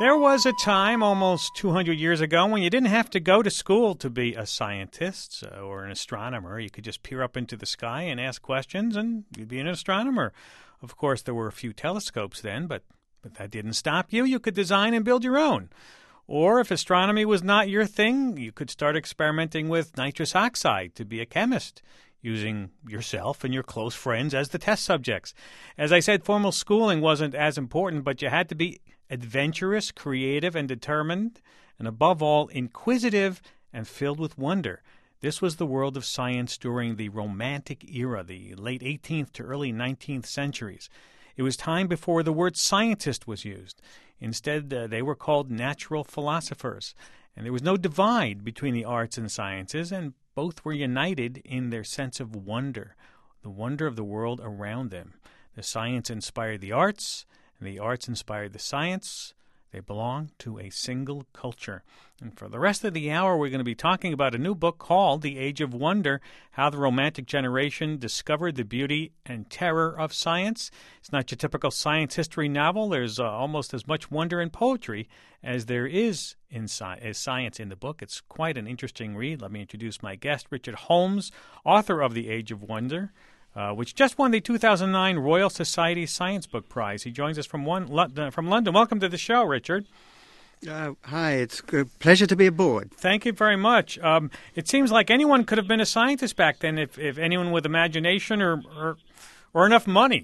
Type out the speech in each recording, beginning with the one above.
There was a time almost 200 years ago when you didn't have to go to school to be a scientist or an astronomer. You could just peer up into the sky and ask questions, and you'd be an astronomer. Of course, there were a few telescopes then, but that didn't stop you. You could design and build your own. Or if astronomy was not your thing, you could start experimenting with nitrous oxide to be a chemist, using yourself and your close friends as the test subjects. As I said, formal schooling wasn't as important, but you had to be adventurous, creative, and determined, and above all, inquisitive and filled with wonder. This was the world of science during the Romantic era, the late 18th to early 19th centuries. It was time before the word scientist was used. Instead, they were called natural philosophers, and there was no divide between the arts and sciences, and both were united in their sense of wonder, the wonder of the world around them. The science inspired the arts, and the arts inspired the science. They belong to a single culture. And for the rest of the hour, we're going to be talking about a new book called The Age of Wonder, How the Romantic Generation Discovered the Beauty and Terror of Science. It's not your typical science history novel. There's almost as much wonder and poetry as there is in science in the book. It's quite an interesting read. Let me introduce my guest, Richard Holmes, author of The Age of Wonder, which just won the 2009 Royal Society Science Book Prize. He joins us from London. Welcome to the show, Richard. Hi, it's a pleasure to be aboard. Thank you very much. It seems like anyone could have been a scientist back then if anyone with imagination or enough money.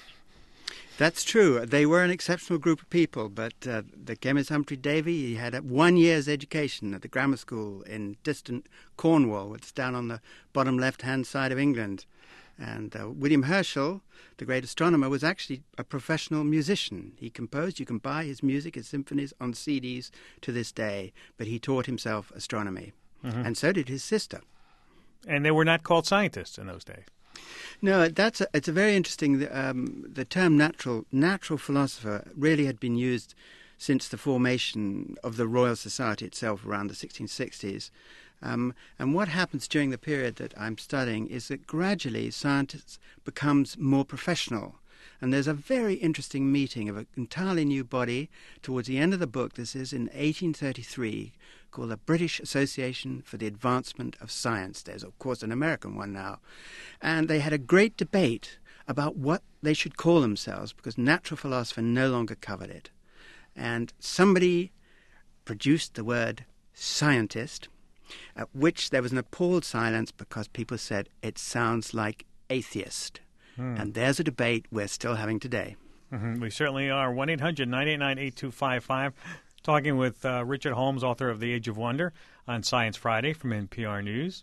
That's true. They were an exceptional group of people, but the chemist Humphrey Davy, he had 1 year's education at the grammar school in distant Cornwall. It's down on the bottom left-hand side of England. And William Herschel, the great astronomer, was actually a professional musician. He composed. You can buy his music, his symphonies on CDs to this day. But he taught himself astronomy. Mm-hmm. And so did his sister. And they were not called scientists in those days. No, it's a very interesting. The term natural philosopher really had been used since the formation of the Royal Society itself around the 1660s. And what happens during the period that I'm studying is that gradually science becomes more professional. And there's a very interesting meeting of an entirely new body towards the end of the book. This is in 1833, called the British Association for the Advancement of Science. There's, of course, an American one now. And they had a great debate about what they should call themselves because natural philosophy no longer covered it. And somebody produced the word scientist, at which there was an appalled silence because people said it sounds like atheist. And there's a debate we're still having today. Mm-hmm. We certainly are. 1-800-989-8255. Talking with Richard Holmes, author of The Age of Wonder, on Science Friday from NPR News.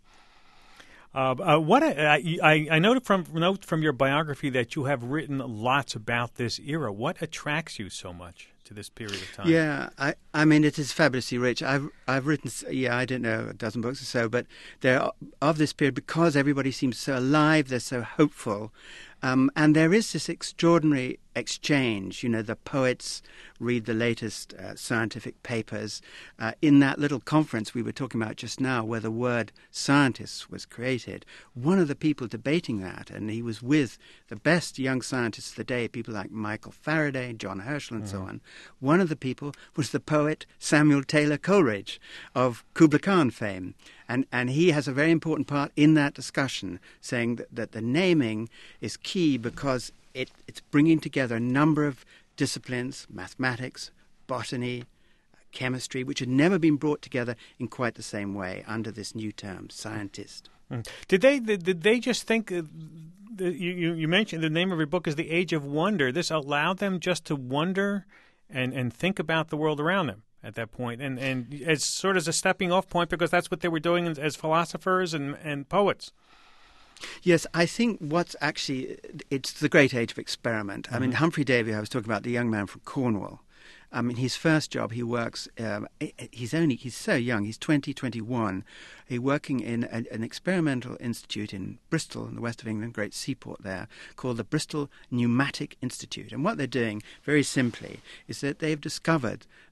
I noted from your biography that you have written lots about this era. What attracts you so much to this period of time? Yeah, I mean, it is fabulously rich. I've written, I don't know, a dozen books or so, but they're of this period because everybody seems so alive, they're so hopeful. And there is this extraordinary exchange. You know, the poets read the latest scientific papers. In that little conference we were talking about just now, where the word scientist was created, one of the people debating that, and he was with the best young scientists of the day, people like Michael Faraday, John Herschel, and so on. One of the people was the poet Samuel Taylor Coleridge of Kubla Khan fame. And he has a very important part in that discussion, saying that the naming is key because it's bringing together a number of disciplines, mathematics, botany, chemistry, which had never been brought together in quite the same way under this new term, scientist. Did they just think you mentioned the name of your book is The Age of Wonder. This allowed them just to wonder and think about the world around them at that point, and as sort of as a stepping off point because that's what they were doing as philosophers and poets. Yes, I think it's the great age of experiment. Mm-hmm. I mean, Humphrey Davy, I was talking about, the young man from Cornwall. I mean, his first job, he works, he's so young, he's 21. He's working in an experimental institute in Bristol, in the west of England, great seaport there, called the Bristol Pneumatic Institute. And what they're doing, very simply, is that they've discovered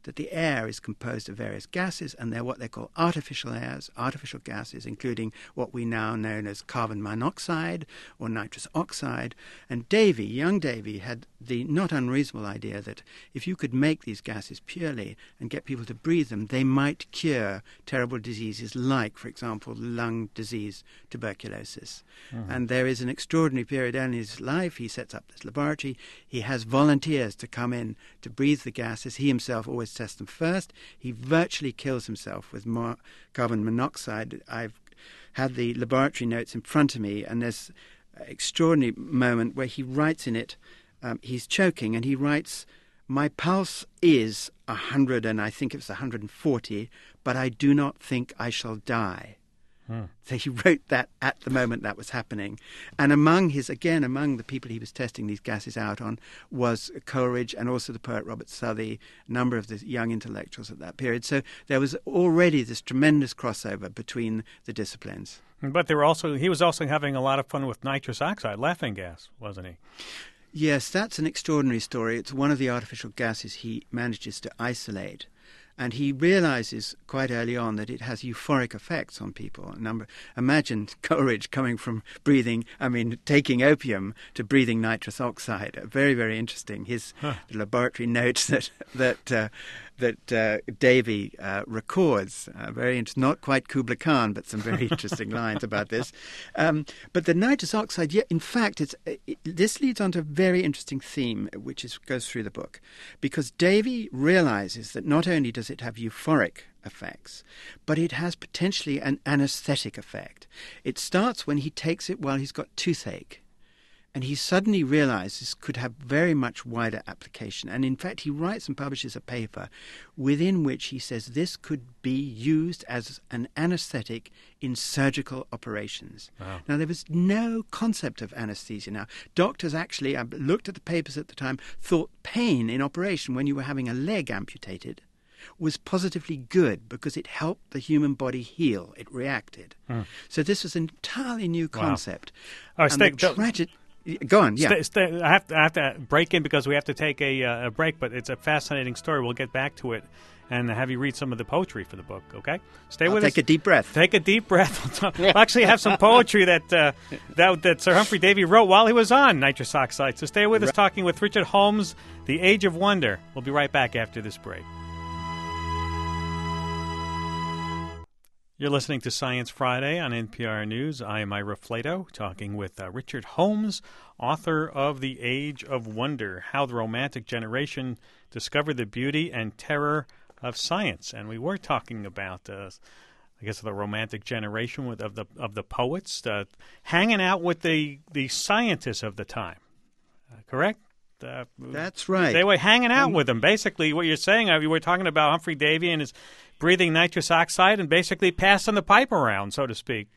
that the air is composed of various gases, and they're what they call artificial airs, artificial gases, including what we now know as carbon monoxide or nitrous oxide. And young Davy, had the not unreasonable idea that if you could make these gases purely and get people to breathe them, they might cure terrible diseases like, for example, lung disease, tuberculosis. And there is an extraordinary period in his life. He sets up this laboratory. He has volunteers to come in to breathe the gases. He himself always tests them first. He virtually kills himself with carbon monoxide. I've had the laboratory notes in front of me, and there's an extraordinary moment where he writes in it, he's choking, and he writes, "My pulse is 100, and I think it's 140, but I do not think I shall die." So he wrote that at the moment that was happening. And among the people he was testing these gases out on was Coleridge and also the poet Robert Southey, a number of the young intellectuals at that period. So there was already this tremendous crossover between the disciplines. But he was also having a lot of fun with nitrous oxide, laughing gas, wasn't he? Yes, that's an extraordinary story. It's one of the artificial gases he manages to isolate. And he realizes quite early on that it has euphoric effects on people. Imagine Coleridge coming from taking opium to breathing nitrous oxide. Very, very interesting. His laboratory notes that Davy records. Very interesting. Not quite Kubla Khan, but some very interesting lines about this. But the nitrous oxide, in fact, this leads on to a very interesting theme, which goes through the book. Because Davy realizes that not only does it have euphoric effects, but it has potentially an anesthetic effect. It starts when he takes it while he's got toothache. And he suddenly realizes this could have very much wider application. And in fact, he writes and publishes a paper within which he says this could be used as an anesthetic in surgical operations. Wow. Now, there was no concept of anesthesia. Now, doctors actually, I looked at the papers at the time, thought pain in operation when you were having a leg amputated was positively good because it helped the human body heal. It reacted. So this was an entirely new concept. Wow. Go on, yeah. I have to break in because we have to take a break, but it's a fascinating story. We'll get back to it and have you read some of the poetry for the book, okay? Stay with us. Take a deep breath. Take a deep breath. We'll actually have some poetry that Sir Humphrey Davy wrote while he was on nitrous oxide. So stay with us, talking with Richard Holmes, The Age of Wonder. We'll be right back after this break. You're listening to Science Friday on NPR News. I am Ira Flato, talking with Richard Holmes, author of The Age of Wonder, How the Romantic Generation Discovered the Beauty and Terror of Science. And we were talking about, the romantic generation of the poets, hanging out with the scientists of the time. Correct? That's right. They were hanging out with them. Basically, what you're saying, you were talking about Humphrey Davy and his breathing nitrous oxide and basically passing the pipe around, so to speak.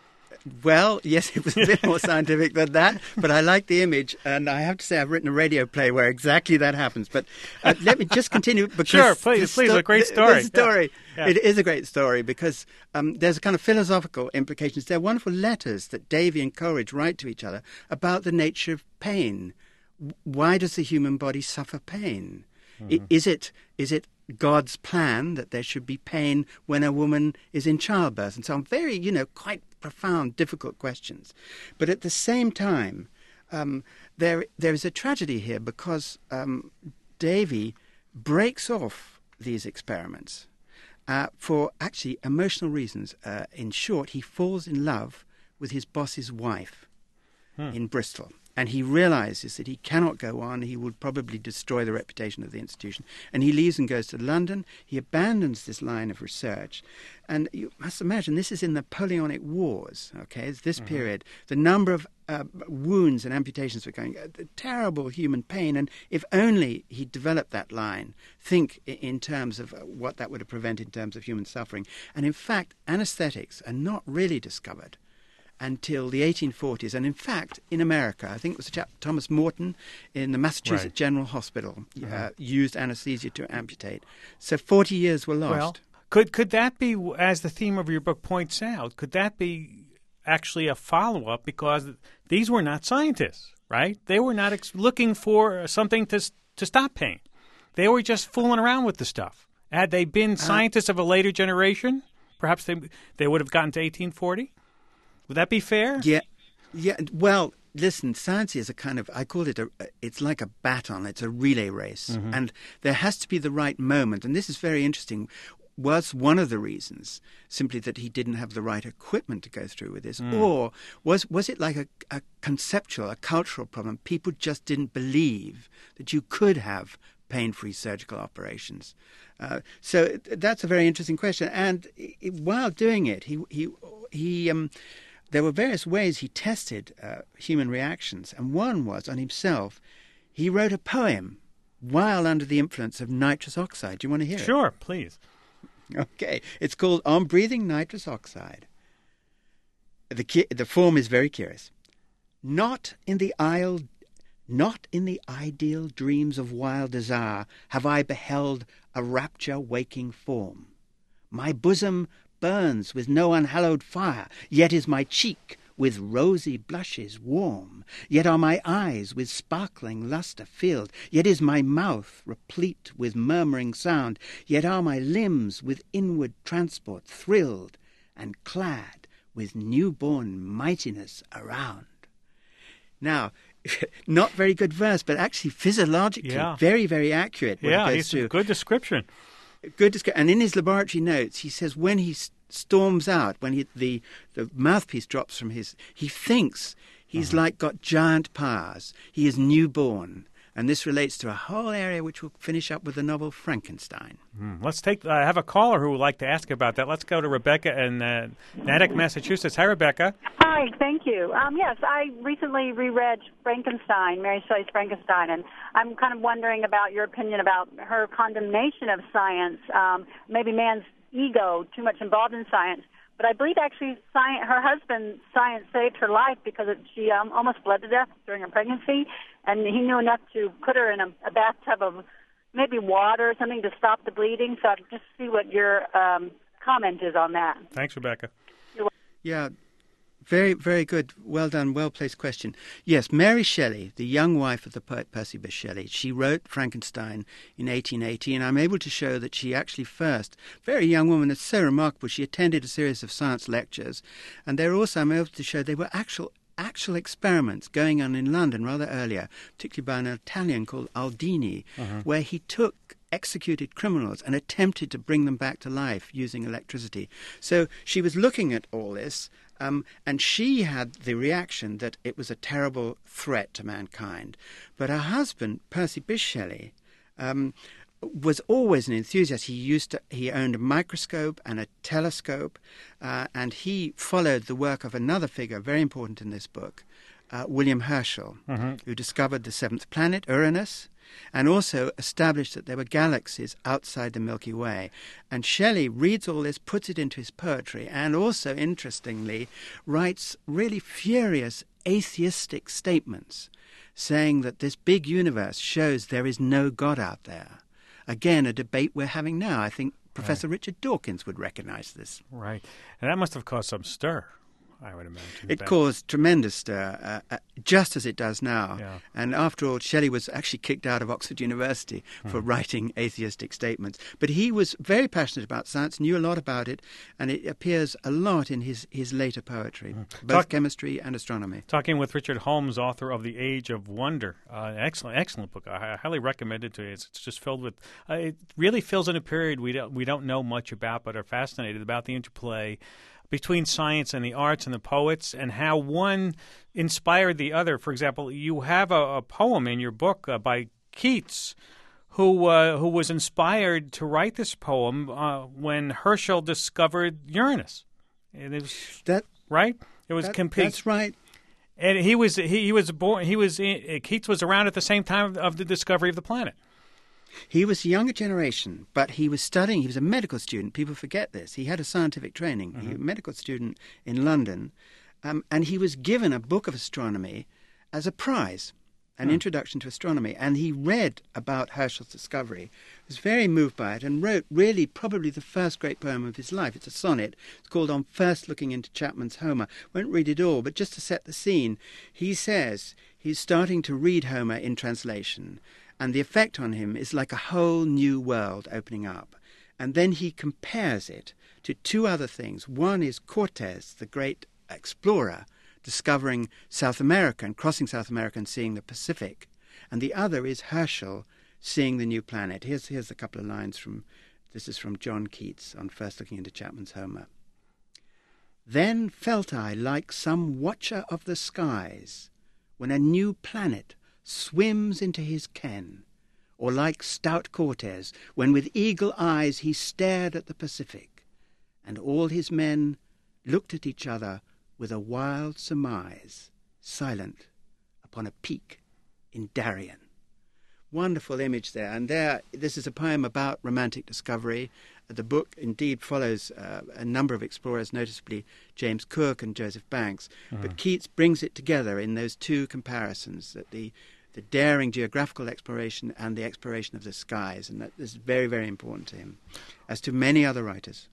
Well, yes, it was a bit more scientific than that, but I like the image, and I have to say I've written a radio play where exactly that happens. But let me just continue. Because sure, please, a great story. Yeah. It is a great story because there's a kind of philosophical implications. There are wonderful letters that Davy and Coleridge write to each other about the nature of pain. Why does the human body suffer pain? Mm-hmm. Is it God's plan that there should be pain when a woman is in childbirth? And so on, very, quite profound, difficult questions. But at the same time, there is a tragedy here because Davy breaks off these experiments for actually emotional reasons. In short, he falls in love with his boss's wife in Bristol. And he realizes that he cannot go on. He would probably destroy the reputation of the institution. And he leaves and goes to London. He abandons this line of research. And you must imagine this is in the Napoleonic Wars, okay? It's this period. The number of wounds and amputations were going, terrible human pain. And if only he developed that line, think in terms of what that would have prevented in terms of human suffering. And in fact, anesthetics are not really discovered until the 1840s. And in fact, in America, I think it was a chap, Thomas Morton, in the Massachusetts General Hospital, used anesthesia to amputate. So 40 years were lost. Well, could that be, as the theme of your book points out, could that be actually a follow-up? Because these were not scientists, right? They were not looking for something to stop pain. They were just fooling around with the stuff. Had they been scientists of a later generation, perhaps they would have gotten to 1840. Would that be fair? Yeah. Well, listen, science is a kind of, I call it it's like a baton. It's a relay race. Mm-hmm. And there has to be the right moment. And this is very interesting. Was one of the reasons simply that he didn't have the right equipment to go through with this? Or was it like a conceptual, a cultural problem? People just didn't believe that you could have pain-free surgical operations. So that's a very interesting question. And while doing it, there were various ways he tested human reactions. And one was on himself. He wrote a poem while under the influence of nitrous oxide. Do you want to hear it? Sure, please. Okay. It's called On Breathing Nitrous Oxide. The form is very curious. Not in the ideal dreams of wild desire have I beheld a rapture-waking form. My bosom burns with no unhallowed fire, yet is my cheek with rosy blushes warm, yet are my eyes with sparkling lustre filled, yet is my mouth replete with murmuring sound, yet are my limbs with inward transport thrilled, and clad with newborn mightiness around. Now, not very good verse, but actually physiologically very, very accurate. It's a good description. And in his laboratory notes, he says when he storms out, when the mouthpiece drops from he thinks he's like got giant powers. He is newborn. And this relates to a whole area which we'll finish up with the novel Frankenstein. Let's take. I have a caller who would like to ask about that. Let's go to Rebecca in Natick, Massachusetts. Hi, Rebecca. Hi, thank you. Yes, I recently reread Frankenstein, Mary Shelley's Frankenstein, and I'm kind of wondering about your opinion about her condemnation of science, maybe man's ego too much involved in science. But I believe actually her husband's science saved her life because she almost bled to death during her pregnancy, and he knew enough to put her in a bathtub of maybe water or something to stop the bleeding. So I'd just see what your comment is on that. Thanks, Rebecca. Yeah, very, very good. Well done, well-placed question. Yes, Mary Shelley, the young wife of the poet Percy Bysshe Shelley, she wrote Frankenstein in 1880, and I'm able to show that she actually first, very young woman, it's so remarkable, she attended a series of science lectures, and there also I'm able to show they were actual experiments going on in London rather earlier, particularly by an Italian called Aldini, where he took executed criminals and attempted to bring them back to life using electricity. So she was looking at all this, and she had the reaction that it was a terrible threat to mankind. But her husband, Percy Bysshe Shelley, was always an enthusiast. He owned a microscope and a telescope, and he followed the work of another figure very important in this book, William Herschel, who discovered the seventh planet, Uranus, and also established that there were galaxies outside the Milky Way. And Shelley reads all this, puts it into his poetry, and also, interestingly, writes really furious atheistic statements, saying that this big universe shows there is no God out there. Again, a debate we're having now. I think Professor Richard Dawkins would recognize this. Right. And that must have caused some stir, I would imagine. It caused tremendous stir, just as it does now. Yeah. And after all, Shelley was actually kicked out of Oxford University for writing atheistic statements. But he was very passionate about science, knew a lot about it, and it appears a lot in his later poetry, both chemistry and astronomy. Talking with Richard Holmes, author of The Age of Wonder. Excellent book. I highly recommend it to you. It's just filled with it really fills in a period we don't know much about, but are fascinated about the interplay between science and the arts and the poets, and how one inspired the other. For example, you have a poem in your book by Keats, who was inspired to write this poem when Herschel discovered Uranus. And it was right. It was That's right. And Keats was around at the same time of the discovery of the planet. He was a younger generation, but he was studying. He was a medical student. People forget this. He had a scientific training. He was a medical student in London, and he was given a book of astronomy as a prize, an introduction to astronomy. And he read about Herschel's discovery, was very moved by it, and wrote really probably the first great poem of his life. It's a sonnet. It's called On First Looking into Chapman's Homer. Won't read it all, but just to set the scene, he says he's starting to read Homer in translation. And the effect on him is like a whole new world opening up. And then he compares it to two other things. One is Cortes, the great explorer, discovering South America and crossing South America and seeing the Pacific. And the other is Herschel seeing the new planet. Here's a couple of lines this is from John Keats on first looking into Chapman's Homer. Then felt I like some watcher of the skies, when a new planet swims into his ken, or like stout Cortes, when with eagle eyes he stared at the Pacific, and all his men looked at each other with a wild surmise, silent upon a peak in Darien. Wonderful image there. And this is a poem about romantic discovery. The book indeed follows a number of explorers, noticeably James Cook and Joseph Banks. But Keats brings it together in those two comparisons, that the daring geographical exploration and the exploration of the skies. And that is very, very important to him, as to many other writers.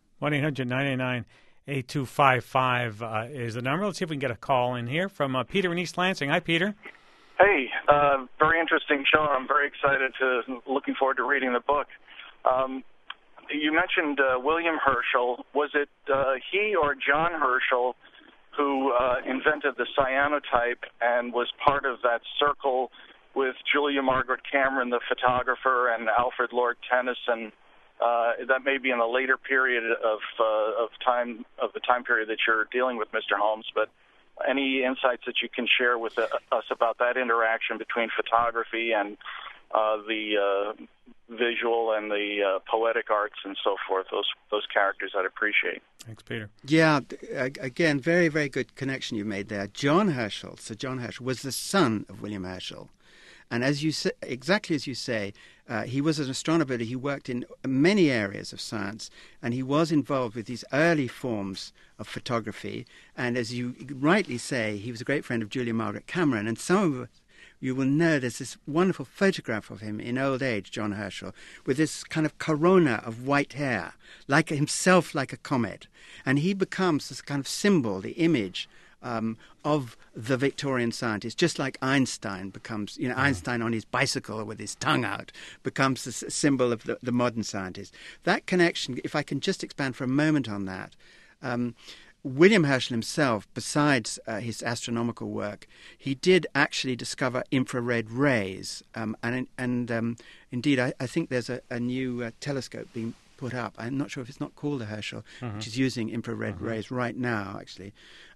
1-800-999-8255 is the number. Let's see if we can get a call in here from Peter in East Lansing. Hi, Peter. Hey, very interesting show. I'm very excited looking forward to reading the book. You mentioned William Herschel. Was it he or John Herschel who invented the cyanotype and was part of that circle with Julia Margaret Cameron, the photographer, and Alfred Lord Tennyson? That may be in a later period of the time period that you're dealing with, Mr. Holmes, but any insights that you can share with us about that interaction between photography and the visual and the poetic arts and so forth, those characters I'd appreciate. Thanks, Peter. Yeah, again, very, very good connection you made there. Sir John Herschel, was the son of William Herschel. And exactly as you say, he was an astronomer. He worked in many areas of science, and he was involved with these early forms of photography. And as you rightly say, he was a great friend of Julia Margaret Cameron. And some of you will know there's this wonderful photograph of him in old age, John Herschel, with this kind of corona of white hair, like himself, like a comet. And he becomes this kind of symbol, the image of the Victorian scientist, just like Einstein becomes, Einstein on his bicycle with his tongue out becomes the symbol of the modern scientist. That connection, if I can just expand for a moment on that, William Herschel himself, besides his astronomical work, he did actually discover infrared rays. Indeed, I think there's a new telescope being put up. I'm not sure if it's not called the Herschel, which is using infrared rays right now, actually.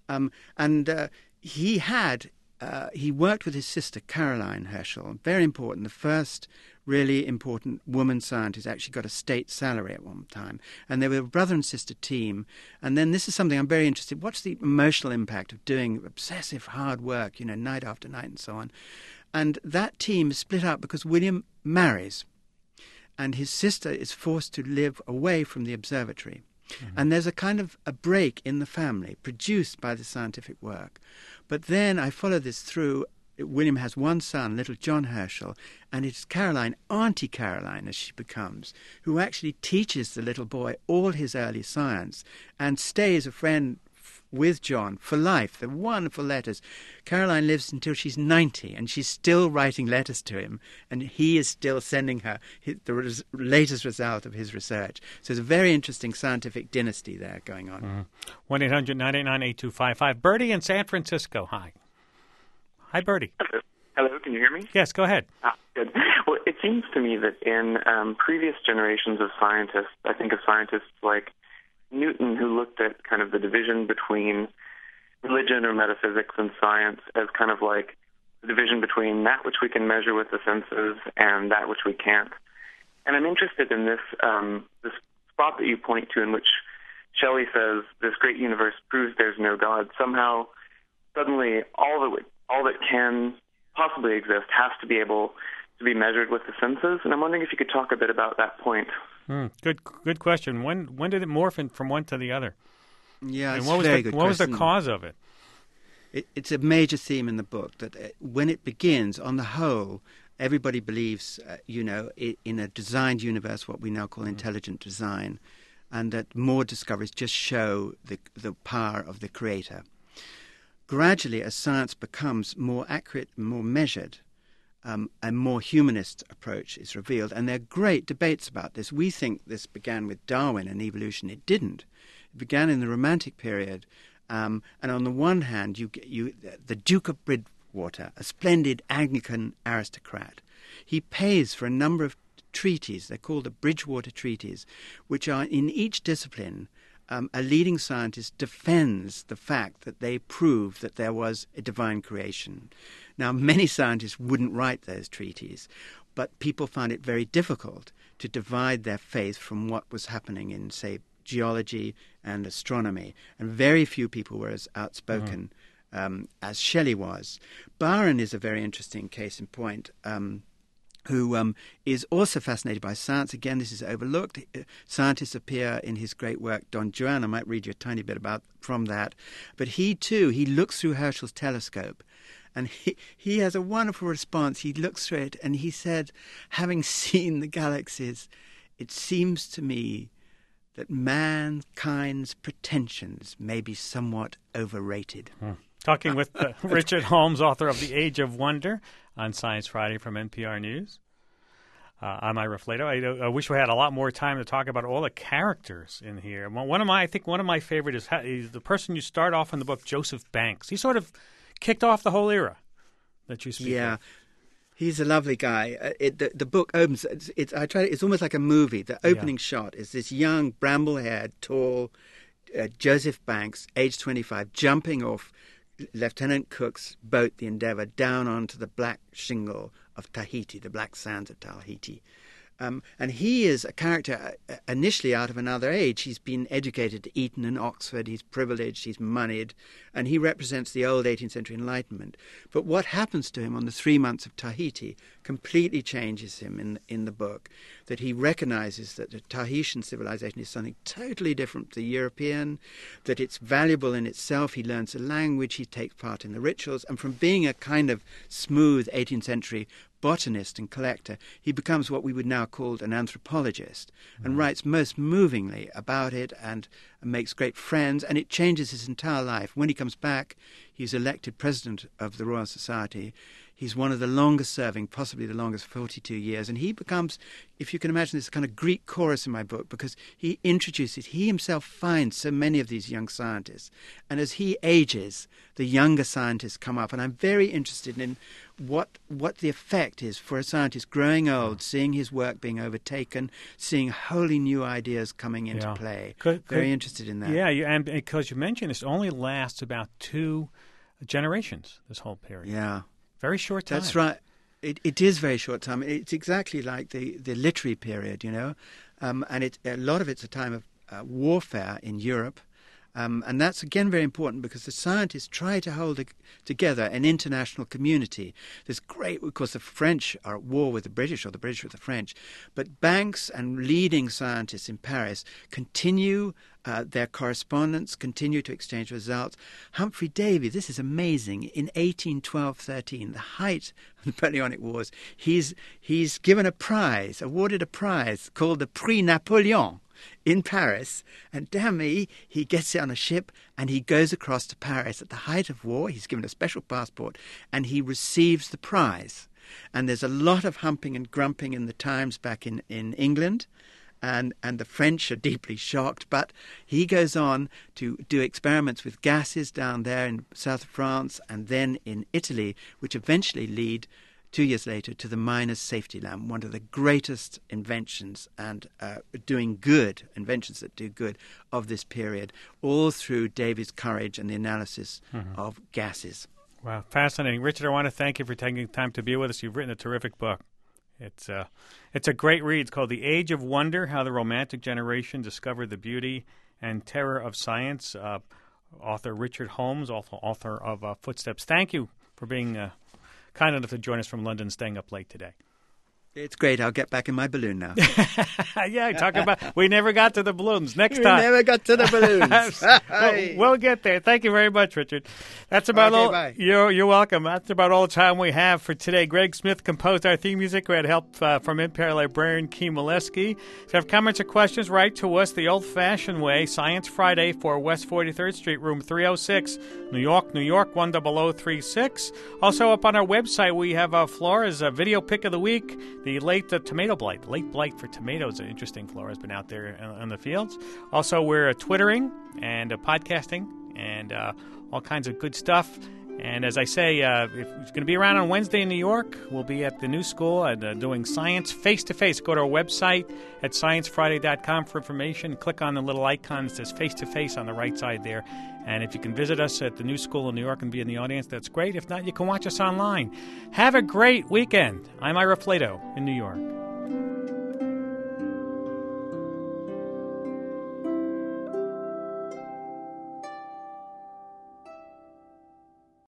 He worked with his sister, Caroline Herschel, very important, the first really important woman scientist, actually got a state salary at one time. And they were a brother and sister team. And then this is something I'm very interested in. What's the emotional impact of doing obsessive hard work, night after night and so on? And that team is split up because William marries, and his sister is forced to live away from the observatory. And there's a kind of a break in the family produced by the scientific work. But then I follow this through. William has one son, little John Herschel, and it's Caroline, Auntie Caroline as she becomes, who actually teaches the little boy all his early science and stays a friend with John for life. They're wonderful letters. Caroline lives until she's 90, and she's still writing letters to him, and he is still sending her the latest result of his research. So it's a very interesting scientific dynasty there going on. 1-800-989-8255. Bertie in San Francisco. Hi. Hi, Bertie. Hello, can you hear me? Yes, go ahead. Good. Well, it seems to me that in previous generations of scientists, I think of scientists like Newton, who looked at kind of the division between religion or metaphysics and science as kind of like the division between that which we can measure with the senses and that which we can't. And I'm interested in this spot that you point to in which Shelley says, this great universe proves there's no God. Somehow, suddenly, all that can possibly exist has to be able to be measured with the senses. And I'm wondering if you could talk a bit about that point. Good question. When did it morph from one to the other? Yeah, and it's a very good question. What was the cause of it? It's a major theme in the book that when it begins, on the whole, everybody believes, in a designed universe, what we now call intelligent design, and that more discoveries just show the power of the creator. Gradually, as science becomes more accurate and more measured, a more humanist approach is revealed. And there are great debates about this. We think this began with Darwin and evolution. It didn't. It began in the Romantic period. And on the one hand, the Duke of Bridgewater, a splendid Anglican aristocrat, he pays for a number of treaties. They're called the Bridgewater Treaties, which are in each discipline. A leading scientist defends the fact that they prove that there was a divine creation. Now, many scientists wouldn't write those treaties, but people found it very difficult to divide their faith from what was happening in, say, geology and astronomy. And very few people were as outspoken as Shelley was. Byron is a very interesting case in point. Who is also fascinated by science. Again, this is overlooked. Scientists appear in his great work, Don Juan. I might read you a tiny bit from that. But he, too, he looks through Herschel's telescope, and he has a wonderful response. He looks through it, and he said, having seen the galaxies, it seems to me that mankind's pretensions may be somewhat overrated. Talking with Richard Holmes, author of The Age of Wonder, on Science Friday from NPR News. I'm Ira Flato. I wish we had a lot more time to talk about all the characters in here. I think one of my favorite is the person you start off in the book, Joseph Banks. He sort of kicked off the whole era that you speak of. He's a lovely guy. The book opens. It's almost like a movie. The opening shot is this young, bramble-haired, tall Joseph Banks, age 25, jumping off Lieutenant Cook's boat, the Endeavour, down onto the black shingle of Tahiti, the black sands of Tahiti. And he is a character initially out of another age. He's been educated at Eton and Oxford. He's privileged. He's moneyed. And he represents the old 18th century Enlightenment. But what happens to him on the 3 months of Tahiti completely changes him in the book, that he recognizes that the Tahitian civilization is something totally different to the European, that it's valuable in itself. He learns the language. He takes part in the rituals. And from being a kind of smooth 18th century botanist and collector, he becomes what we would now call an anthropologist, and writes most movingly about it and makes great friends, and it changes his entire life. When he comes back, he's elected president of the Royal Society. He's one of the longest serving, possibly the longest, 42 years. And he becomes, if you can imagine, this kind of Greek chorus in my book, because he himself finds so many of these young scientists. And as he ages, the younger scientists come up. And I'm very interested in what the effect is for a scientist growing old, seeing his work being overtaken, seeing wholly new ideas coming into play. Very interested in that. Yeah, and because you mentioned this only lasts about 2 generations, this whole period. Yeah. Very short time. That's right. It is very short time. It's exactly like the literary period, and a lot of it's a time of warfare in Europe. And that's, again, very important because the scientists try to hold together an international community. There's of course, the French are at war with the British, or the British with the French. But Banks and leading scientists in Paris continue their correspondence, continue to exchange results. Humphrey Davy, this is amazing, in 1812-13, the height of the Napoleonic Wars, he's given awarded a prize called the Prix Napoleon in Paris, and damn me, he gets it on a ship and he goes across to Paris at the height of war. He's given a special passport and he receives the prize. And there's a lot of humping and grumping in the Times back in England, and the French are deeply shocked, but he goes on to do experiments with gases down there in south of France and then in Italy, which eventually lead 2 years later to the miner's safety lamp, one of the greatest inventions and inventions that do good of this period, all through Davy's courage and the analysis of gases. Wow, fascinating. Richard, I want to thank you for taking time to be with us. You've written a terrific book. It's a great read. It's called The Age of Wonder, How the Romantic Generation Discovered the Beauty and Terror of Science. Author Richard Holmes, author of Footsteps. Thank you for being kind enough to join us from London, staying up late today. It's great. I'll get back in my balloon now. Yeah, talk about we never got to the balloons. Next We time. never got to the balloons. We'll get there. Thank you very much, Richard. That's about Okay, all. bye. You're welcome. That's about all the time we have for today. Greg Smith composed our theme music. We had help from Empire librarian Kim Molesky. If you have comments or questions, write to us the old-fashioned way, Science Friday, for West 43rd Street, room 306, New York, 10036. Also up on our website, we have Flora's video pick of the week, the late tomato blight. Late blight for tomatoes. An interesting Flora's been out there in the fields. Also, we're Twittering and podcasting and all kinds of good stuff. And as I say, if it's going to be around on Wednesday in New York, we'll be at the New School and doing science face-to-face. Go to our website at sciencefriday.com for information. Click on the little icon that says face-to-face on the right side there. And if you can visit us at the New School in New York and be in the audience, that's great. If not, you can watch us online. Have a great weekend. I'm Ira Flato in New York.